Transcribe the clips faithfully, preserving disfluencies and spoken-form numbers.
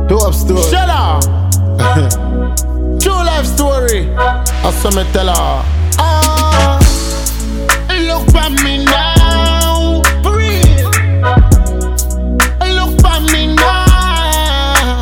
Dope story. Shut up. True life story. I saw me tell her. Ah, look at me now, for real. Look at me now.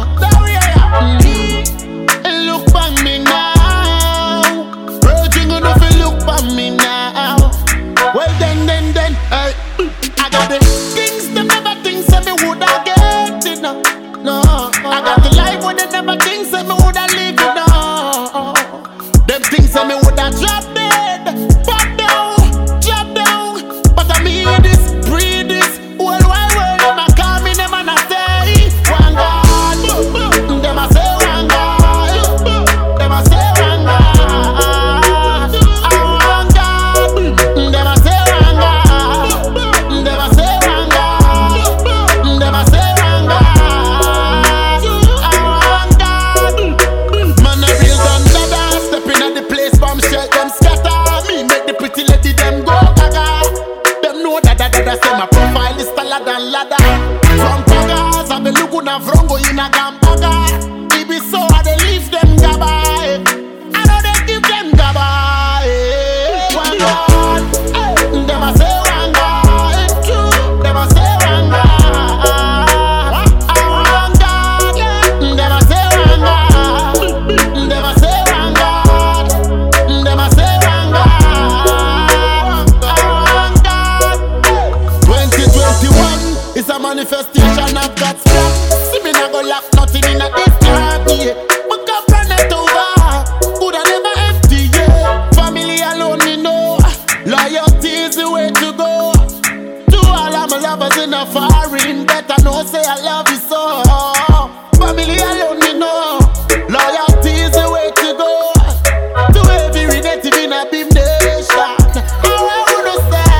Mm. Look at me now. Virgin enough to look at me now. Well then, then, then, hey, I got the things them never think say me woulda get it now. No, I got the life where they never think say me woulda live it now. Them things say me woulda drop dead, pop down, drop down. But I mean this, breathe this, whole wide world them a call me, them and I say one God. Them a say one God. Them a say one God. One God. Them a say one God. Them a say one God. Them a say one God. One God. Man a real gun dada, stepping at the place, bomb shell them scatter. Me make the pretty lady them go gaga. Them know that that that say my profile is taller than ladder. From Pagas, I be looking at Vrongo in a Gampaga. It be so I they leave them gaba. I know they give them gaba. One God, them a say one God. Them a say one God. One God, them a say one God. Them a say one God. Them a say one God. One God. twenty twenty-one is a manifestation of God's plan. See me not go lock nothing in a this time, yeah. But God run it over, coulda never empty, yeah. Family alone, me know. Loyalty is the way to go. To all of my lovers in a foreign, better know say I love you so. Family alone, me know. Loyalty is the way to go. To every native in a beam nation. How I wanna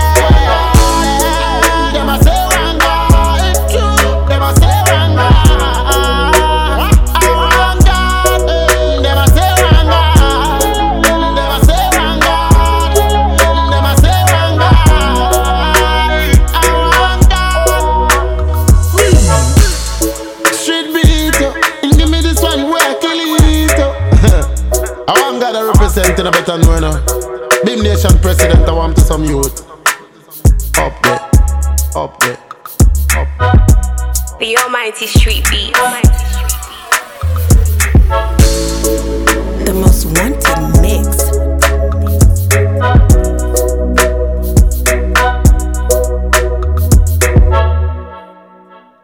say, them a say one God. Them a say one God. One God. Them a say one God. Them a say one God. Them a say one God. Street beat, give me this one where I kill it. I want God to represent in a better know now. Beam Nation president, I want to some youth. Up there, up there, up there. The Almighty Street Beat. The most wanted